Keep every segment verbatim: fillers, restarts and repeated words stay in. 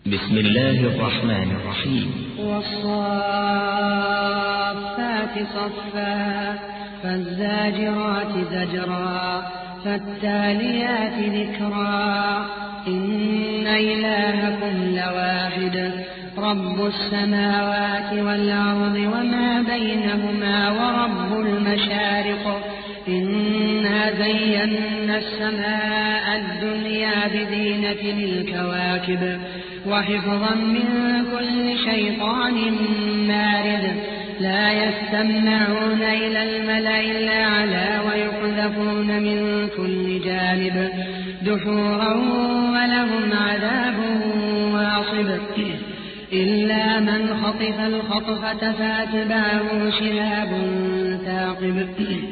بسم الله الرحمن الرحيم. والصافات صفا فالزاجرات زجرا فالتاليات ذكرا إن إلهكم لواحد رب السماوات والأرض وما بينهما ورب المشارق إنا زينا السماء الدنيا بزينة الكواكب وحفظا من كل شيطان مارد لا يستمعون إلى الملأ الأعلى ويقذفون من كل جانب دحورا ولهم عذاب واصب إلا من خطف الخطفة فأتبعه شهاب ثاقب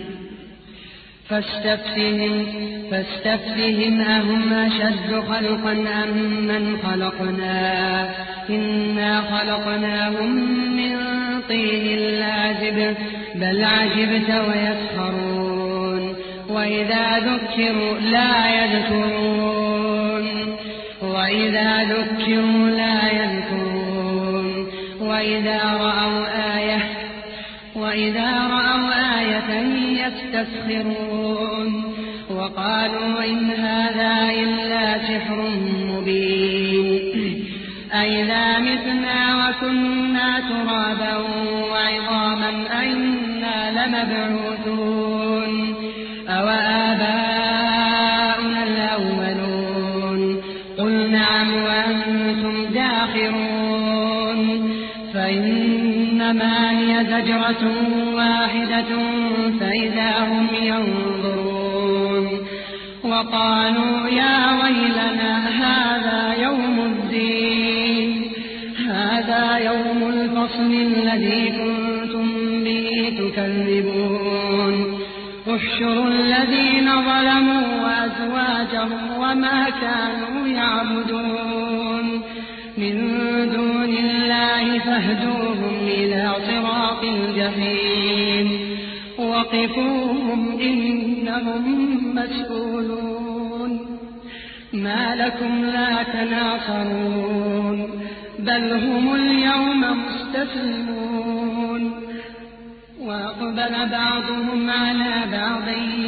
فاستفتهم, فاستفتهم أهم أشد خلقا أم من خلقنا إنا خلقناهم من طين لازب بل عجبت ويسخرون وإذا ذكروا لا يذكرون وإذا ذكروا لا يذكرون وإذا رأوا آية وإذا رأوا آية يستسخرون وقالوا إن هذا إلا سحر مبين أئذا متنا وكنا ترابا وعظاما أئنا لمبعوثون أو آباؤنا الأولون قل نعم وأنتم داخرون فإنما هي زجرة واحدة فإذا هم ينظرون وقالوا يا ويلنا هذا يوم الدين هذا يوم الفصل الذي كنتم به تكذبون احشروا الذين ظلموا وأزواجهم وما كانوا يعبدون من دون الله فاهدوهم إلى صراط الجحيم وقفوهم إنهم مسؤولون ما لكم لا تناصرون بل هم اليوم مستسلمون وأقبل بعضهم على بعض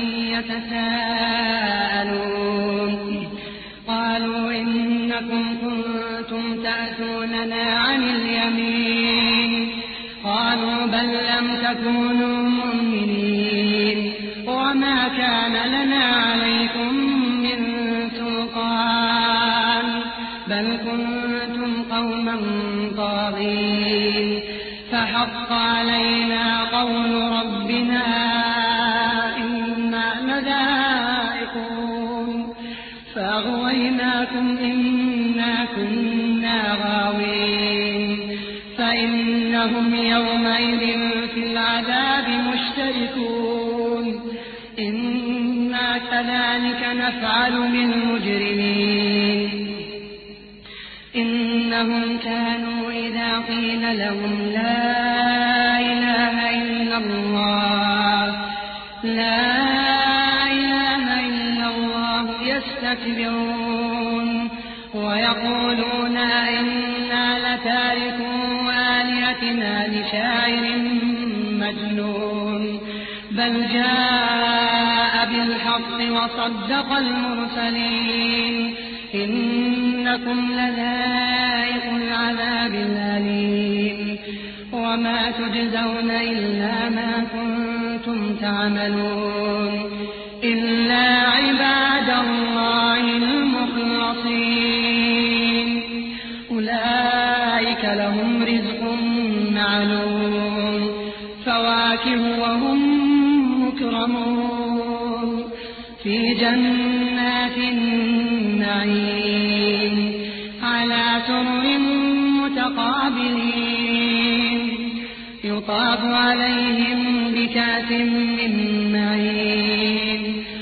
يتساءلون قالوا إنكم كنتم تأتوننا عن اليمين قالوا بل لم تكونوا مؤمنين وما كان لنا عليكم من سلطان بل كنتم قوما طاغين فحق علينا قول ربنا إنا لذائقون فأغويناكم إنا كنا غاوين فإنهم يومئذ في العذاب مشتركون إنا كذلك نفعل بالمجرمين إنهم كانوا إذا قيل لهم لا إله إلا الله لا إله إلا الله يستكبرون ويقولون إنا لتاركو آلهتنا لشاعر مجنون بل جاء بالحق وصدق المرسلين إنكم لذائق العذاب الأليم وما تجزون إلا ما كنتم تعملون إلا عباد الله المخلصين أولئك لهم رزق معلوم فواكه وهم مكرمون في جنات النعيم على سرر متقابلين يطاف عليهم بكأس من معين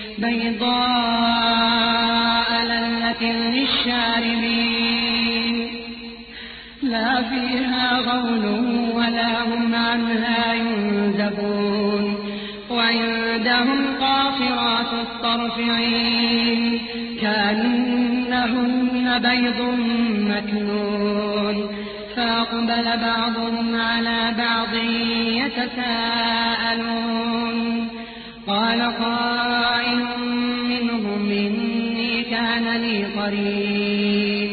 بيضاء لذة للشاربين لا فيها غول ولا هم عنها ينزفون وعندهم قاصرات الطرف عين كأنهن بيض مكنون فأقبل بعضهم على بعض يتساءلون قال قائل منهم إني كان لي قرين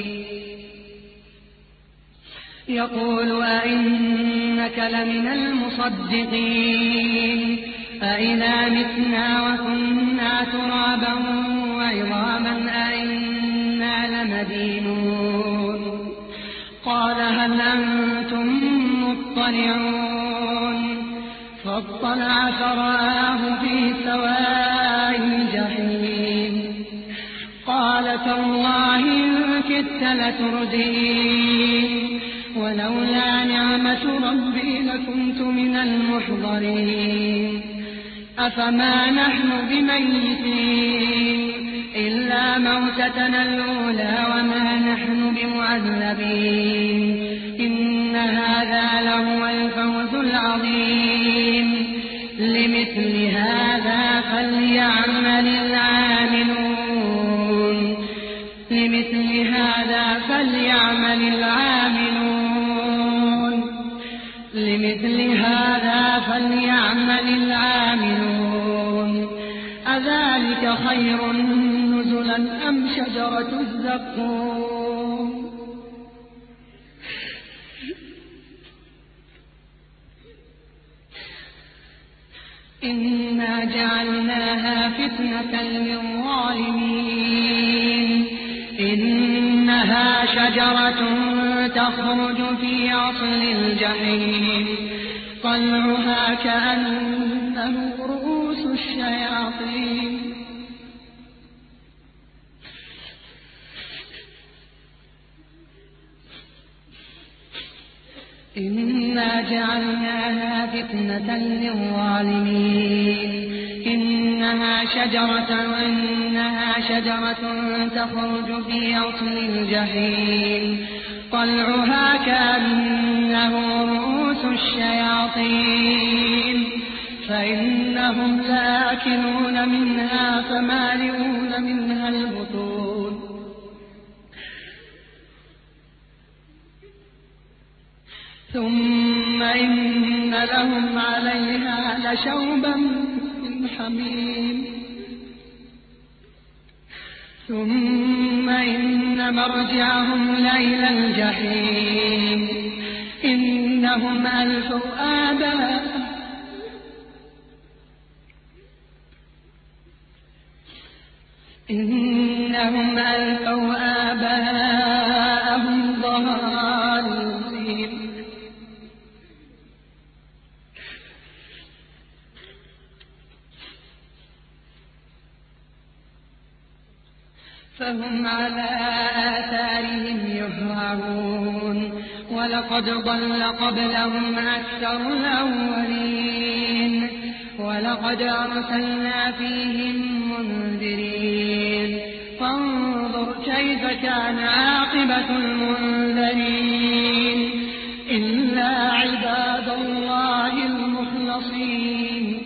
يقول أئنك لمن المصدقين أإذا متنا وكنا ترابا وعظاما أئنا لمدينون قال هل أنتم مطلعون فاطلع فرآه في سواء الجحيم قال تالله إن كدت لتردين ولولا نعمة ربي لكنت من المحضرين أفما نحن بميتين إلا موتتنا الأولى وما نحن بمعذبين إن هذا لهو الفوز العظيم لمثل هذا فليعمل العاملون لمثل هذا فليعمل العاملون لمثل هذا فليعمل العاملون أذلك خير نزلا أم شجرة الزقوم إنا جعلناها فتنة للظالمين إنها شجرة تخرج في أصل الجحيم طلعها كأنه رؤوس الشياطين إنا جعلناها فتنة للظالمين إنها شجرة إنها شجرة تخرج في أصل الجحيم طلعها كأنه رؤوس الشياطين فإنهم لآكلون منها فمالئون منها البطون ثم إن لهم عليها لشوبا من حميم ثم إن مرجعهم لإلى الجحيم إنهم ألفوا آباءهم إنهم ألفوا آباءهم ضالين فهم على آثارهم يهرعون ولقد ضل قبلهم أكثر الأولين ولقد أرسلنا فيهم منذرين فانظر كيف كان عاقبة المنذرين إلا عباد الله المخلصين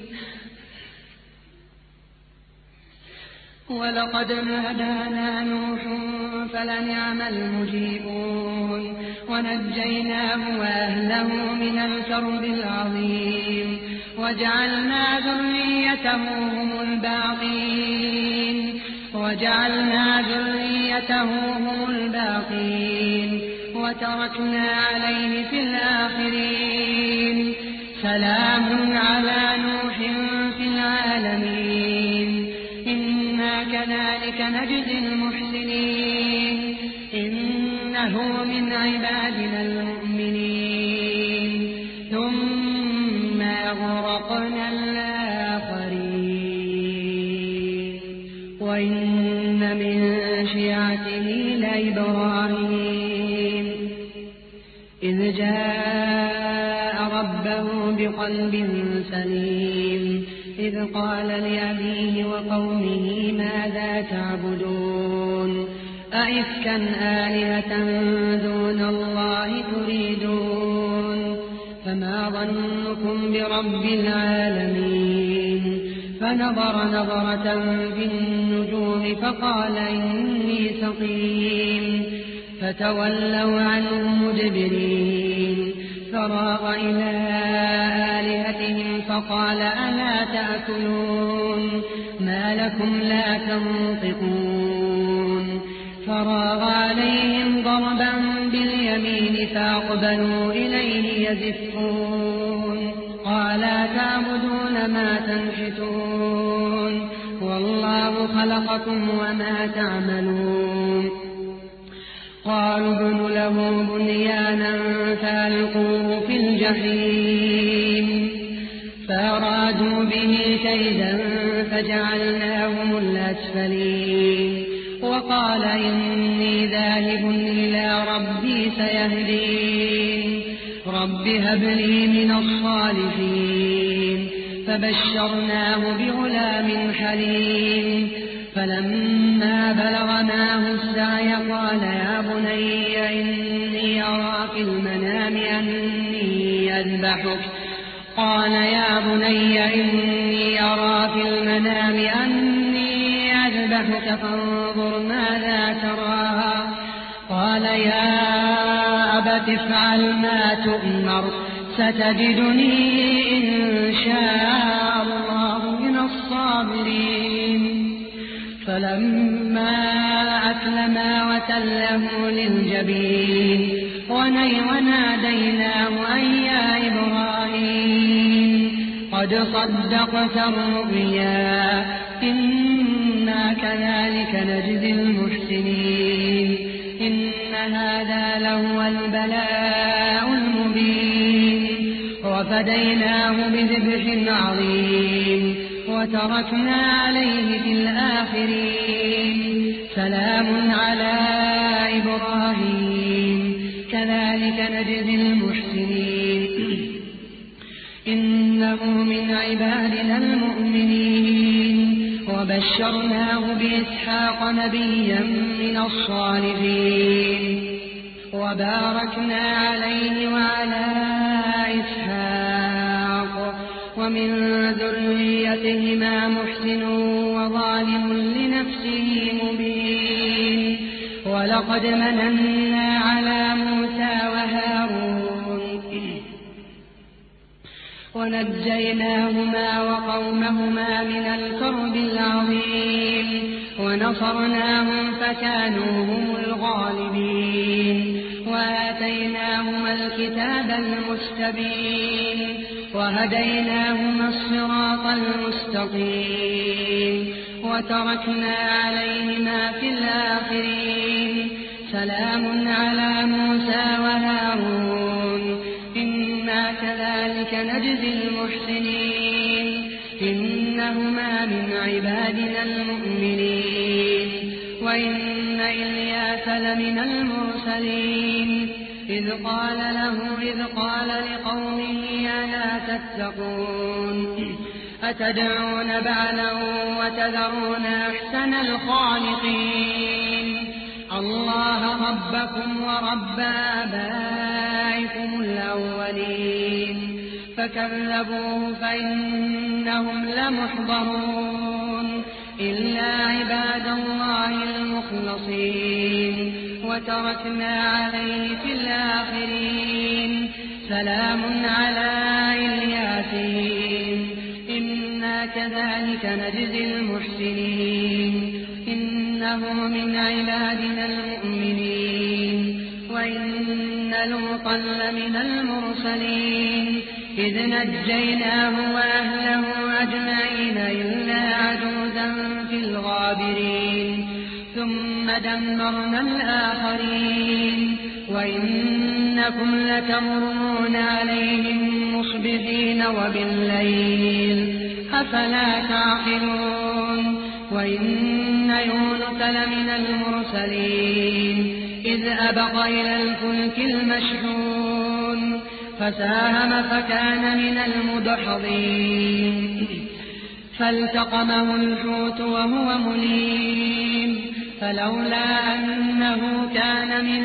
ولقد نادانا نوح فلنعم المجيبون ونجيناه وأهله من الكرب العظيم وجعلنا ذريته هم الباقين وجعلنا ذريته هم الباقين وتركنا عليه في الآخرين سلام على نوح في العالمين إنا كذلك نجزي المحسنين إنه من عبادنا المؤمنين ثم أغرقنا الآخرين وإن من شيعته لإبراهيم إذ جاء ربه بقلب سليم إذ قال لأبيه وقومه ماذا تعبدون أئفكا آلهة دون الله تريدون فما ظنكم برب العالمين فنظر نظرة في النجوم القوم فقال إني سقيم فتولوا عنه مدبرين فراغ إلى آلهتهم فقال ألا تأكلون ما لكم لا تنطقون فراغ عليهم ضربا باليمين فأقبلوا إليه يزفون قال تعبدون ما تنحتون والله خلقكم وما تعملون قالوا ابنوا له بنيانا فألقوه في الجحيم فأرادوا به كيدا فجعلناهم الأسفلين وقال إني ذاهب إلى ربي سيهدين رب هب لي من الصالحين فبشرناه بغلام حليم فلما بلغ معه السعي قال يا بني إني أرى في المنام أني أذبحك قال يا بني إني أرى في المنام أني أذبحك فانظر ماذا ترى قال يا أبت افعل ما تؤمر ستجدني إن شاء الله من الصابرين فلما أسلما وتله للجبين وناديناه أن يا إبراهيم قد صدقت الرؤيا إنا كذلك نجزي المحسنين إن هذا لهو البلاء المبين وفديناه بذبح عظيم وتركنا عليه في الآخرين سلام على إبراهيم كذلك نجزي المحسنين إنه من عبادنا المؤمنين وبشرناه بإسحاق نبيا من الصالحين وباركنا عليه وعلى إسحاق ومن ذريتهما محسن وظالم لنفسه مبين ولقد مننا على موسى وهارون ونجيناهما وقومهما من الكرب العظيم ونصرناهم فكانوا هم الغالبين وآتيناهما الكتاب المستبين وهديناهما الصراط المستقيم وتركنا عليهما في الآخرين سلام على موسى وهارون إنا كذلك نجزي المحسنين إنهما من عبادنا المؤمنين وإن إلياس لمن المرسلين إذ قال له إذ قال لقومه ألا تتقون أتدعون بعلا وتذرون أحسن الخالقين الله ربكم ورب آبائكم الأولين فكذبوه فإنهم لمحضرون إلا عباد الله المخلصين وتركنا عليه في الآخرين سلام على الياسين إنا كذلك نجزي المحسنين إنه من عبادنا المؤمنين وإن لوطا لمن المرسلين إذ نجيناه وأهله أجمعين إلا عجوزا في الغابرين ثم دمرنا الآخرين وإنكم لتمرون عليهم مصبحين وبالليل أفلا تعقلون وإن يونس لمن المرسلين إذ أبق إلى الفلك المشحون فساهم فكان من المدحضين فالتقمه الحوت وهو مليم فلولا أنه كان من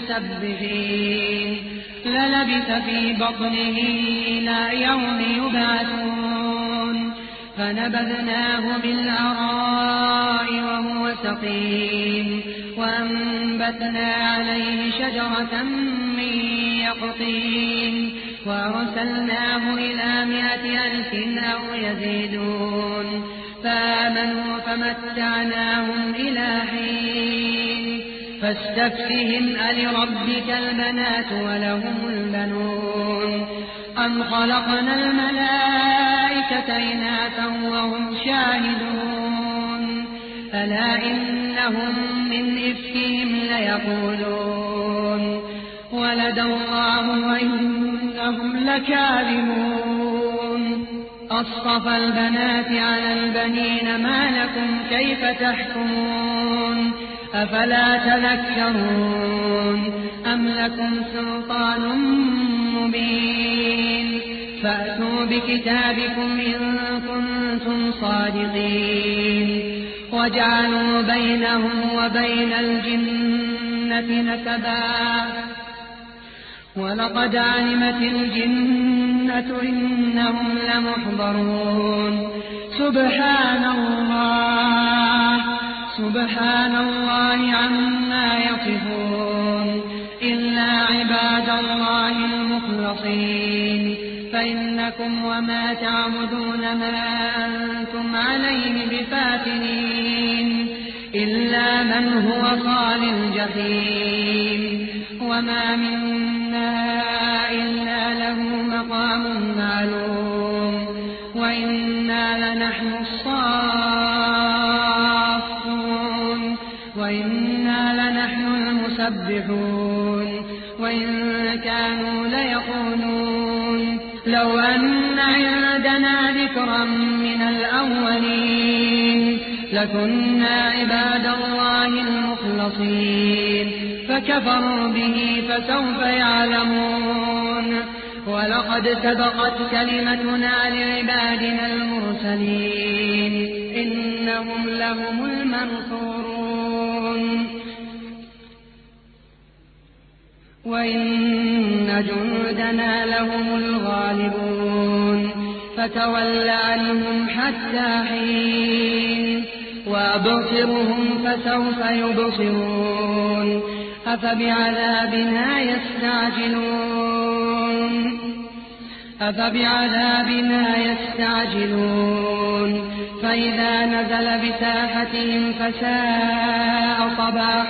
المسبحين للبث في بطنه إلى يوم يبعثون فنبذناه بالعراء وهو مستقيم وأنبتنا عليه شجرة من يقطين وأرسلناه إلى مائة ألف أو يزيدون فآمنوا فمتعناهم إلى حين فاستفتهم ألربك البنات ولهم البنون أم خلقنا الملائكة إناثا وهم شاهدون ألا إنهم من إفكهم ليقولون ولد الله وإنهم لكاذبون أصطفى البنات على البنين ما لكم كيف تحكمون أفلا تذكرون أم لكم سلطان مبين فأتوا بكتابكم إن كنتم صادقين وجعلوا بينه وبين الجنة نسبا ولقد علمت الجنة إنهم لمحضرون سبحان الله سبحان الله عما يصفون إلا عباد الله المخلصين فإنكم وما تعبدون ما أنتم عليه بفاتنين إلا من هو صال الجحيم وما منا إلا له مقام معلوم وإنا لنحن الصافون وإنا لنحن المسبحون وإن كانوا ليقولون لو أن عندنا ذكرا من الأولين لكنا عباد الله المخلصين فكفروا به فسوف يعلمون ولقد سبقت كلمتنا لعبادنا المرسلين إنهم لهم المنصورون وإن جندنا لهم الغالبون فتول عنهم حتى حين وأبصرهم فسوف يبصرون أفبعذابنا يستعجلون أفبعذابنا يستعجلون فإذا نزل بساحتهم فساء صباح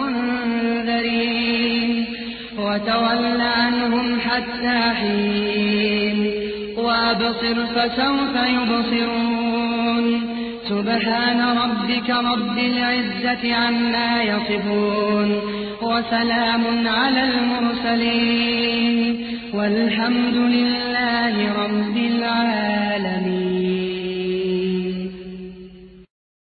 المنذرين وتول عنهم حتى حين وأبصر فسوف يبصرون سبحان ربك رب العزة عما يصفون وسلام على المرسلين والحمد لله رب العالمين.